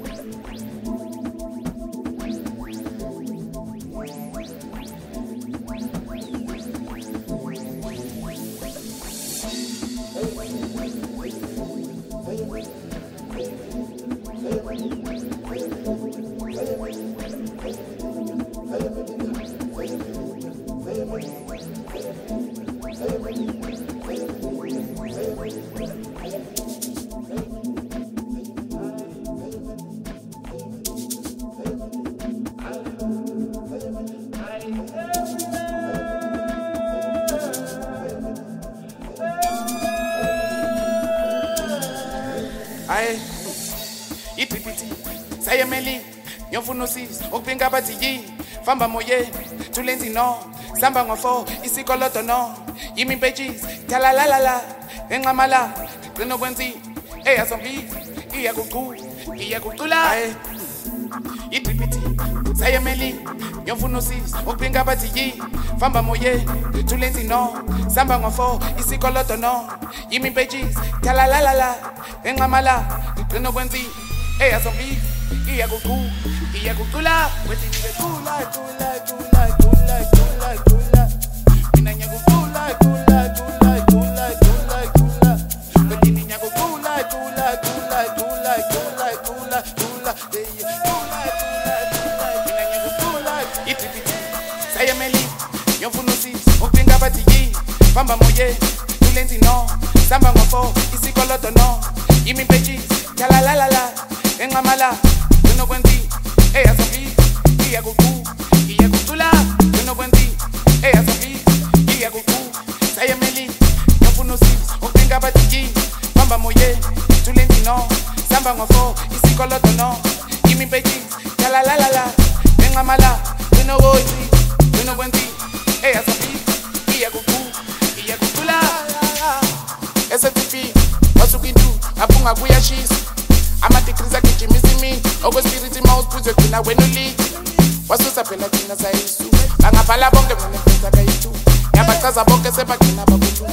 Aye, itripiti, sayemeli, yofunosis, ukpinga bati famba moye, tulenzi no, samba ngofo, isikoloto no, yimi pages, talalala, engamala, reno kwenzi, eya zombi, iya kukula, aye, itripiti, sayemeli, yofunosis, ukpinga bati famba moye, tulenzi no, samba ngofo, isikoloto no, yimi pages, talalala, engamala, reno kwenzi, eya zombi, iya kukula, wetini kula. Mina nyago kula. Wetini nyago kula. Mina nyago kula. Itripiti, sayemeli, yofunosis, ukpinga bati famba moye, tulenzi no, samba ngofo, isikoloto no, yimi pages, talalala, engamala, reno kwenzi, eya zombi, iya kukula, reno kwenzi, eya zombi, iya sayemeli, yofunosis, ukpinga bati famba moye, tulenzi no, samba ngofo, isikoloto no, yimi pages, talalala, engamala, reno kwenzi, eya zombi, iya kukula, SFP, wasukindu, apunga kuyashisa, amatikriza kijimizimi, okwespiriti mawuspuzwe gcina wena ulidi, wasusa phela thina sayisu, bangabhala bonke mina mfeza kayitu, yabachaza bonke sebagcina bakulu,